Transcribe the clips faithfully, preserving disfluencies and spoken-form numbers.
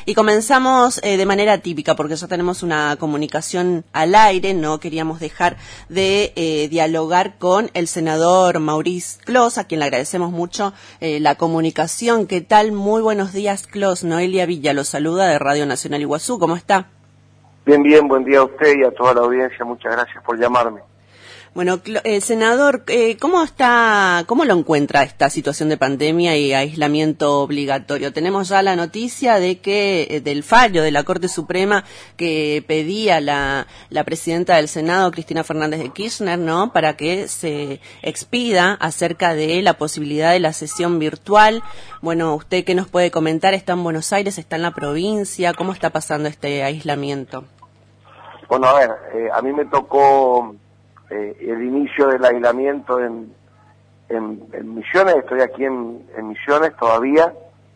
Y comenzamos eh, de manera típica, porque ya tenemos una comunicación al aire, no queríamos dejar de eh, dialogar con el senador Maurice Clos, a quien le agradecemos mucho eh, la comunicación. ¿Qué tal? Muy buenos días, Clos. Noelia Villa lo saluda de Radio Nacional Iguazú. ¿Cómo está? Bien, bien, buen día a usted y a toda la audiencia. Muchas gracias por llamarme. Bueno, eh, senador, eh, ¿cómo está, cómo lo encuentra esta situación de pandemia y aislamiento obligatorio? Tenemos ya la noticia de que eh, del fallo de la Corte Suprema que pedía la, la presidenta del Senado, Cristina Fernández de Kirchner, ¿no?, para que se expida acerca de la posibilidad de la sesión virtual. Bueno, ¿usted qué nos puede comentar? ¿Está en Buenos Aires? ¿Está en la provincia? ¿Cómo está pasando este aislamiento? Bueno, a ver, eh, a mí me tocó eh, el inicio del aislamiento en, en, en Misiones. Estoy aquí en, en Misiones todavía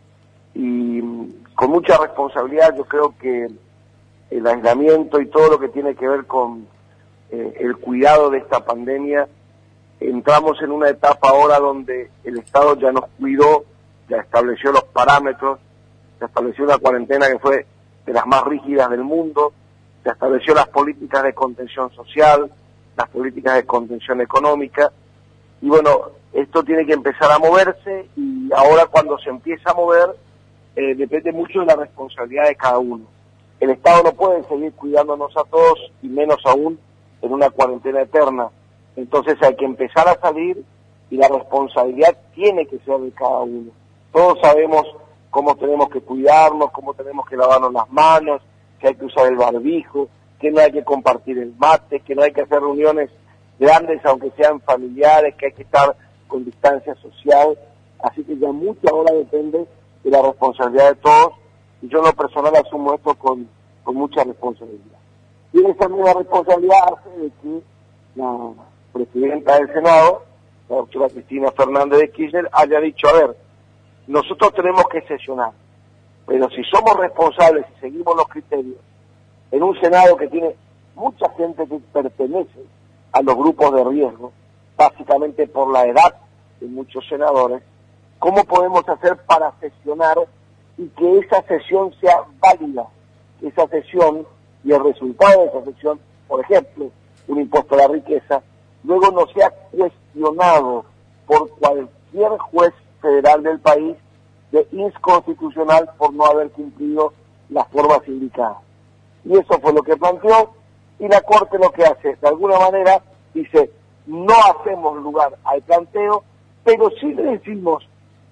y con mucha responsabilidad. Yo creo que el aislamiento y todo lo que tiene que ver con eh, el cuidado de esta pandemia, entramos en una etapa ahora donde el Estado ya nos cuidó, ya estableció los parámetros, ya estableció una cuarentena que fue de las más rígidas del mundo, se estableció las políticas de contención social, las políticas de contención económica, y bueno, esto tiene que empezar a moverse, y ahora cuando se empieza a mover, eh, depende mucho de la responsabilidad de cada uno. El Estado no puede seguir cuidándonos a todos, y menos aún en una cuarentena eterna. Entonces hay que empezar a salir, y la responsabilidad tiene que ser de cada uno. Todos sabemos cómo tenemos que cuidarnos, cómo tenemos que lavarnos las manos, que hay que usar el barbijo, que no hay que compartir el mate, que no hay que hacer reuniones grandes aunque sean familiares, que hay que estar con distancia social. Así que ya mucho ahora depende de la responsabilidad de todos, y yo en lo personal asumo esto con, con mucha responsabilidad. Y esa misma responsabilidad hace de que la presidenta del Senado, la doctora Cristina Fernández de Kirchner, haya dicho, a ver, nosotros tenemos que sesionar, pero si somos responsables y seguimos los criterios, en un Senado que tiene mucha gente que pertenece a los grupos de riesgo, básicamente por la edad de muchos senadores, ¿cómo podemos hacer para sesionar y que esa sesión sea válida? Esa sesión y el resultado de esa sesión, por ejemplo, un impuesto a la riqueza, luego no sea cuestionado por cualquier juez federal del país de inconstitucional por no haber cumplido las formas indicadas. Y eso fue lo que planteó, y la Corte lo que hace, de alguna manera, dice, no hacemos lugar al planteo, pero sí le decimos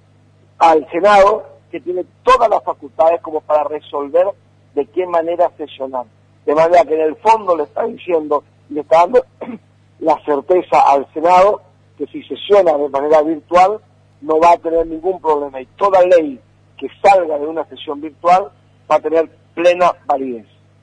al Senado que tiene todas las facultades como para resolver de qué manera sesionar. De manera que en el fondo le está diciendo, y le está dando la certeza al Senado que si sesiona de manera virtual no va a tener ningún problema, y toda ley que salga de una sesión virtual va a tener plena validez.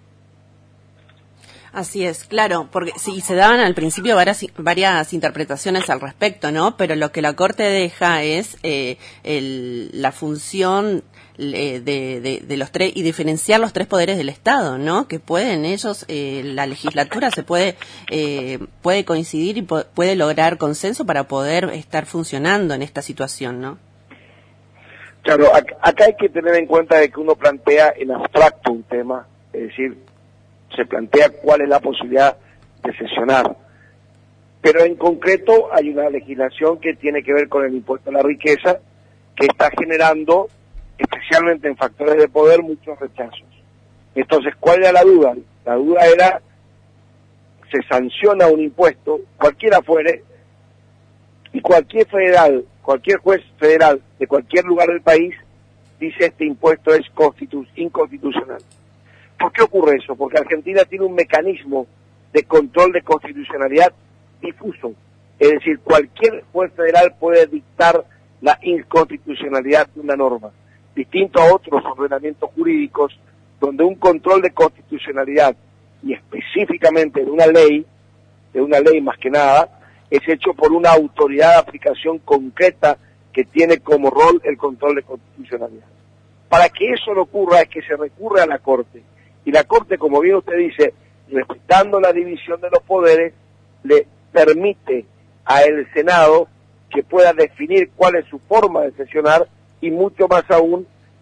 Así es, claro, porque sí, se daban al principio varias, varias interpretaciones al respecto, ¿no? Pero lo que la Corte deja es eh, el, la función eh, de, de, de los tres, y diferenciar los tres poderes del Estado, ¿no? Que pueden ellos, eh, la legislatura se puede eh, puede coincidir y po puede lograr consenso para poder estar funcionando en esta situación, ¿no? Claro, acá, acá hay que tener en cuenta de que uno plantea en abstracto un tema, es decir, se plantea cuál es la posibilidad de sesionar, pero en concreto hay una legislación que tiene que ver con el impuesto a la riqueza, que está generando, especialmente en factores de poder, muchos rechazos. Entonces, ¿cuál era la duda? La duda era, se sanciona un impuesto, cualquiera fuere, y cualquier federal, cualquier juez federal de cualquier lugar del país dice este impuesto es constitu- inconstitucional. ¿Por qué ocurre eso? Porque Argentina tiene un mecanismo de control de constitucionalidad difuso. Es decir, cualquier juez federal puede dictar la inconstitucionalidad de una norma, distinto a otros ordenamientos jurídicos donde un control de constitucionalidad, y específicamente de una ley, de una ley más que nada, es hecho por una autoridad de aplicación concreta que tiene como rol el control de constitucionalidad. Para que eso no ocurra es que se recurre a la Corte. Y la Corte, como bien usted dice, respetando la división de los poderes, le permite al Senado que pueda definir cuál es su forma de sesionar, y mucho más aún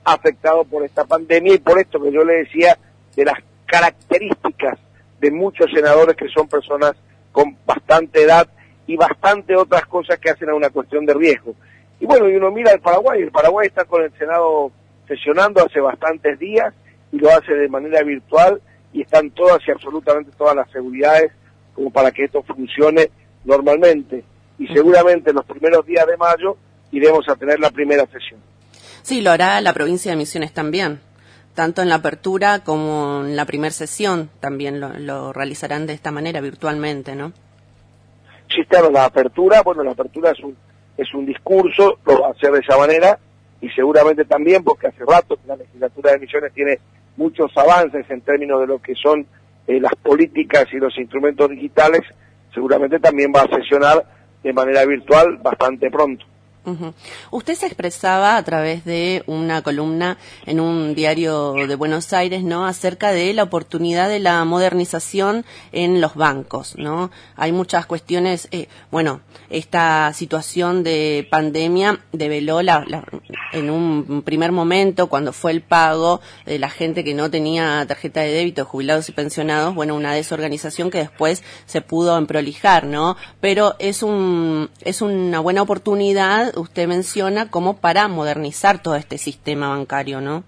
afectado por esta pandemia, y por esto que yo le decía de las características de muchos senadores que son personas con bastante edad y bastante otras cosas que hacen a una cuestión de riesgo. Y bueno, y uno mira el Paraguay, el Paraguay está con el Senado sesionando hace bastantes días y lo hace de manera virtual, y están todas y absolutamente todas las seguridades como para que esto funcione normalmente. Y seguramente en los primeros días de mayo iremos a tener la primera sesión. Sí, lo hará la provincia de Misiones también. Tanto en la apertura como en la primera sesión también lo, lo realizarán de esta manera, virtualmente, ¿no? Sí, claro, la apertura, bueno, la apertura es un, es un discurso, lo va a hacer de esa manera, y seguramente también, porque hace rato que la legislatura de Misiones tiene muchos avances en términos de lo que son eh, las políticas y los instrumentos digitales, seguramente también va a sesionar de manera virtual bastante pronto. Uh-huh. Usted se expresaba a través de una columna en un diario de Buenos Aires, ¿no?, acerca de la oportunidad de la modernización en los bancos, ¿no? Hay muchas cuestiones, eh, bueno, esta situación de pandemia develó la, la, en un primer momento, cuando fue el pago de la gente que no tenía tarjeta de débito, jubilados y pensionados, bueno, una desorganización que después se pudo emprolijar, ¿no? Pero es un es una buena oportunidad, usted menciona, como para modernizar todo este sistema bancario, ¿no?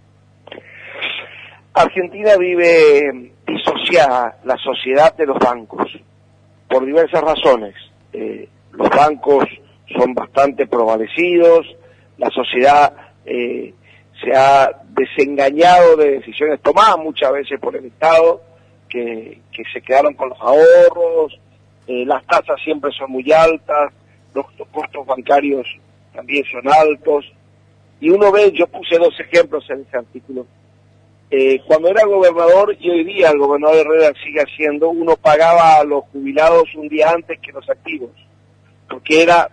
Argentina vive disociada la sociedad de los bancos por diversas razones. Eh, los bancos son bastante prevalecidos, la sociedad eh, se ha desengañado de decisiones tomadas muchas veces por el Estado, que, que se quedaron con los ahorros, eh, las tasas siempre son muy altas, los costos bancarios también son altos, y uno ve, yo puse dos ejemplos en ese artículo, eh, cuando era gobernador, y hoy día el gobernador Herrera sigue haciendo, uno pagaba a los jubilados un día antes que los activos, porque era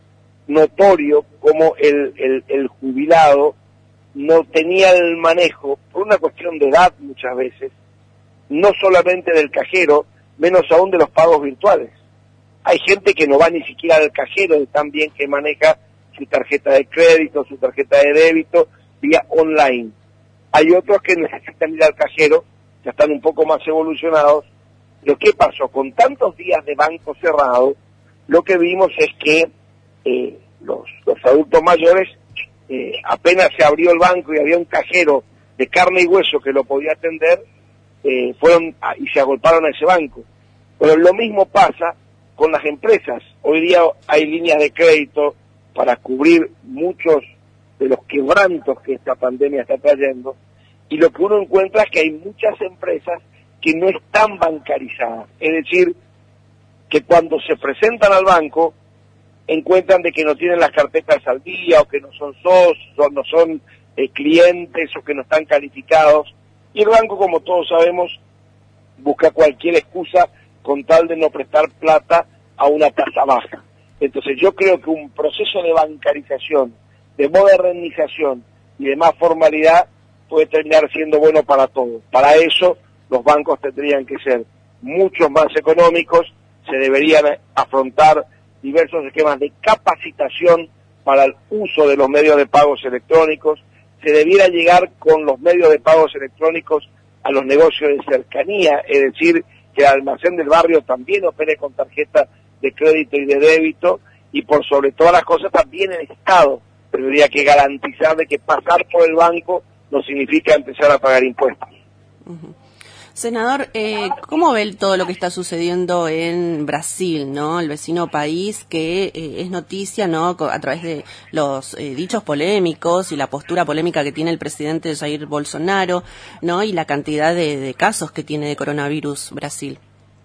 notorio como el, el, el jubilado no tenía el manejo, por una cuestión de edad muchas veces, no solamente del cajero, menos aún de los pagos virtuales. Hay gente que no va ni siquiera al cajero de tan bien que maneja su tarjeta de crédito, su tarjeta de débito, vía online. Hay otros que necesitan ir al cajero, ya están un poco más evolucionados. Lo que pasó con tantos días de banco cerrado, lo que vimos es que eh, los, los adultos mayores, eh, apenas se abrió el banco y había un cajero de carne y hueso que lo podía atender, eh, fueron a, y se agolparon a ese banco. Pero lo mismo pasa con las empresas. Hoy día hay líneas de crédito para cubrir muchos de los quebrantos que esta pandemia está trayendo, y lo que uno encuentra es que hay muchas empresas que no están bancarizadas, es decir, que cuando se presentan al banco encuentran de que no tienen las carpetas al día, o que no son socios, o no son eh, clientes, o que no están calificados, y el banco, como todos sabemos, busca cualquier excusa con tal de no prestar plata a una tasa baja. Entonces yo creo que un proceso de bancarización, de modernización y de más formalidad puede terminar siendo bueno para todos. Para eso los bancos tendrían que ser mucho más económicos, se deberían afrontar diversos esquemas de capacitación para el uso de los medios de pagos electrónicos, se debiera llegar con los medios de pagos electrónicos a los negocios de cercanía, es decir, que el almacén del barrio también opere con tarjeta de crédito y de débito, y por sobre todas las cosas también el Estado tendría que garantizar de que pasar por el banco no significa empezar a pagar impuestos. Uh-huh. Senador, eh, ¿cómo ve todo lo que está sucediendo en Brasil, no? El vecino país que eh, es noticia, ¿no? A través de los eh, dichos polémicos y la postura polémica que tiene el presidente Jair Bolsonaro, ¿no? Y la cantidad de, de casos que tiene de coronavirus Brasil.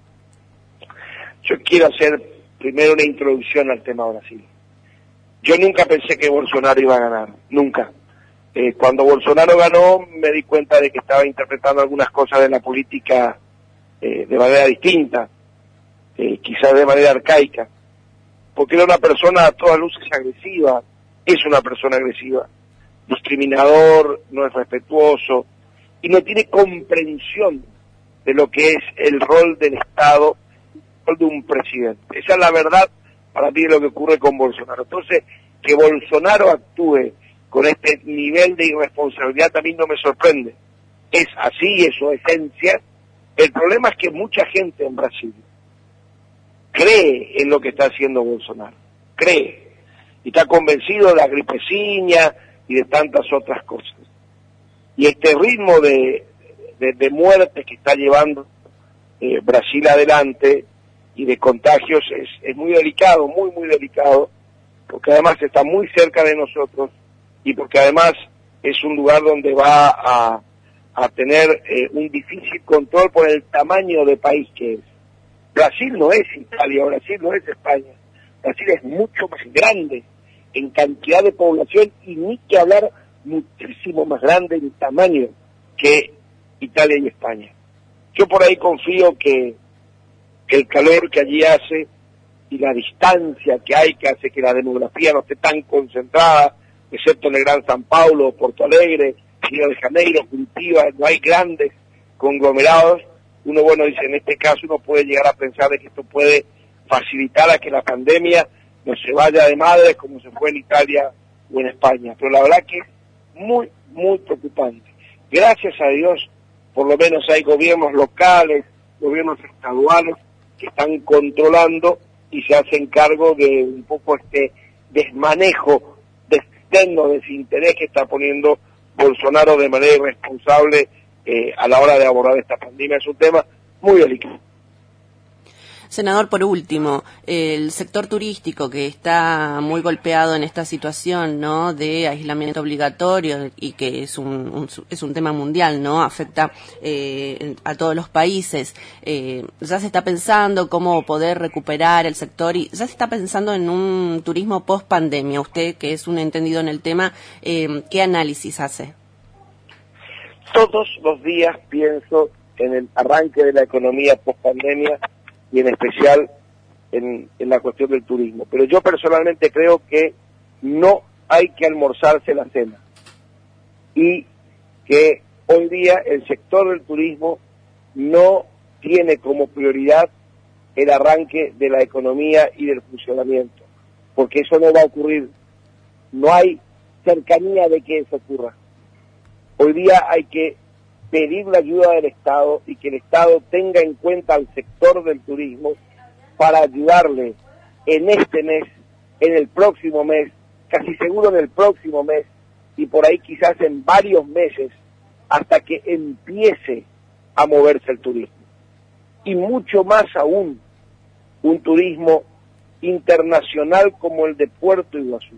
Yo quiero hacer primero una introducción al tema Brasil. Yo nunca pensé que Bolsonaro iba a ganar, nunca. Eh, cuando Bolsonaro ganó me di cuenta de que estaba interpretando algunas cosas de la política eh, de manera distinta, eh, quizás de manera arcaica, porque era una persona a todas luces agresiva, es una persona agresiva, discriminador, no es respetuoso y no tiene comprensión de lo que es el rol del Estado, el rol de un presidente. Esa es la verdad para mí de lo que ocurre con Bolsonaro. Entonces, que Bolsonaro actúe con este nivel de irresponsabilidad también no me sorprende. Es así, es su esencia. El problema es que mucha gente en Brasil cree en lo que está haciendo Bolsonaro, cree, y está convencido de la gripeciña y de tantas otras cosas. Y este ritmo de, de, de muertes que está llevando eh, Brasil adelante y de contagios es, es muy delicado, muy, muy delicado, porque además está muy cerca de nosotros y porque además es un lugar donde va a, a tener eh, un difícil control por el tamaño de país que es. Brasil no es Italia, Brasil no es España, Brasil es mucho más grande en cantidad de población y ni que hablar muchísimo más grande en tamaño que Italia y España. Yo por ahí confío que, que el calor que allí hace y la distancia que hay, que hace que la demografía no esté tan concentrada, excepto en el Gran San Paulo, Porto Alegre, Río de Janeiro, Curitiba, no hay grandes conglomerados. Uno, bueno, dice, en este caso uno puede llegar a pensar de que esto puede facilitar a que la pandemia no se vaya de madres como se fue en Italia o en España. Pero la verdad que es muy, muy preocupante. Gracias a Dios, por lo menos hay gobiernos locales, gobiernos estaduales que están controlando y se hacen cargo de un poco este desmanejo, externo desinterés que está poniendo Bolsonaro de manera irresponsable eh, a la hora de abordar esta pandemia. Es un tema muy delicado. Senador, por último, el sector turístico que está muy golpeado en esta situación, ¿no?, de aislamiento obligatorio y que es un, un es un tema mundial, ¿no?, afecta eh, a todos los países. Eh, ya se está pensando cómo poder recuperar el sector y ya se está pensando en un turismo post pandemia. Usted, que es un entendido en el tema, eh, ¿qué análisis hace? Todos los días pienso en el arranque de la economía post pandemia y en especial en, en la cuestión del turismo. Pero yo personalmente creo que no hay que almorzarse la cena y que hoy día el sector del turismo no tiene como prioridad el arranque de la economía y del funcionamiento, porque eso no va a ocurrir. No hay cercanía de que eso ocurra. Hoy día hay que pedir la ayuda del Estado y que el Estado tenga en cuenta al sector del turismo para ayudarle en este mes, en el próximo mes, casi seguro en el próximo mes, y por ahí quizás en varios meses, hasta que empiece a moverse el turismo. Y mucho más aún, un turismo internacional como el de Puerto Iguazú,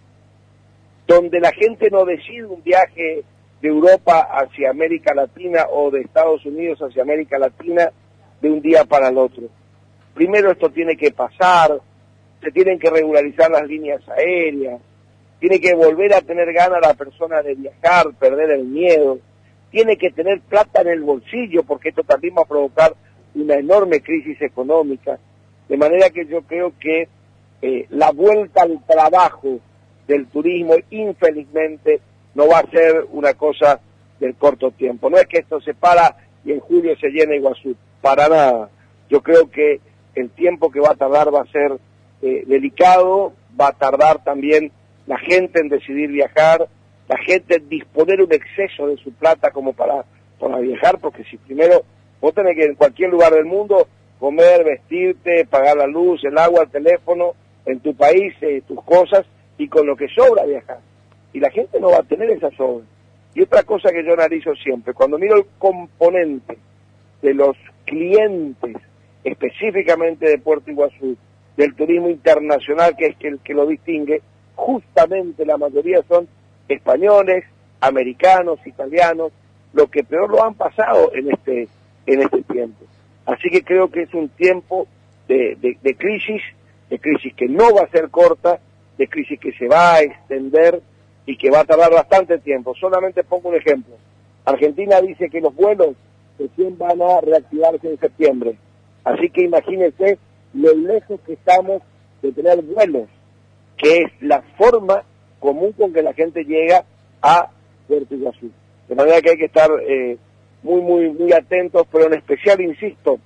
donde la gente no decide un viaje de Europa hacia América Latina o de Estados Unidos hacia América Latina de un día para el otro. Primero esto tiene que pasar, se tienen que regularizar las líneas aéreas, tiene que volver a tener ganas la persona de viajar, perder el miedo, tiene que tener plata en el bolsillo porque esto también va a provocar una enorme crisis económica, de manera que yo creo que eh, la vuelta al trabajo del turismo, infelizmente, no va a ser una cosa del corto tiempo. No es que esto se para y en julio se llena Iguazú, para nada. Yo creo que el tiempo que va a tardar va a ser eh, delicado, va a tardar también la gente en decidir viajar, la gente en disponer un exceso de su plata como para, para viajar, porque si primero vos tenés que en cualquier lugar del mundo comer, vestirte, pagar la luz, el agua, el teléfono, en tu país, eh, tus cosas, y con lo que sobra viajar. Y la gente no va a tener esa sobra. Y otra cosa que yo analizo siempre, cuando miro el componente de los clientes, específicamente de Puerto Iguazú, del turismo internacional, que es el que lo distingue, justamente la mayoría son españoles, americanos, italianos, los que peor lo han pasado en este, en este tiempo. Así que creo que es un tiempo de, de, de crisis, de crisis que no va a ser corta, de crisis que se va a extender y que va a tardar bastante tiempo. Solamente pongo un ejemplo. Argentina dice que los vuelos recién van a reactivarse en septiembre. Así que imagínense lo lejos que estamos de tener vuelos, que es la forma común con que la gente llega a Puerto Iguazú. De manera que hay que estar eh, muy, muy, muy atentos, pero en especial, insisto,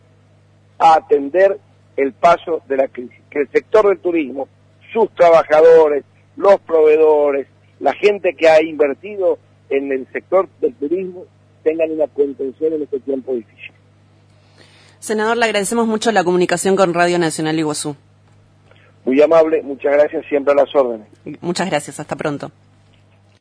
a atender el paso de la crisis. Que el sector del turismo, sus trabajadores, los proveedores, la gente que ha invertido en el sector del turismo tengan una contención en este tiempo difícil. Senador, le agradecemos mucho la comunicación con Radio Nacional Iguazú. Muy amable, muchas gracias, siempre a las órdenes. Muchas gracias, hasta pronto.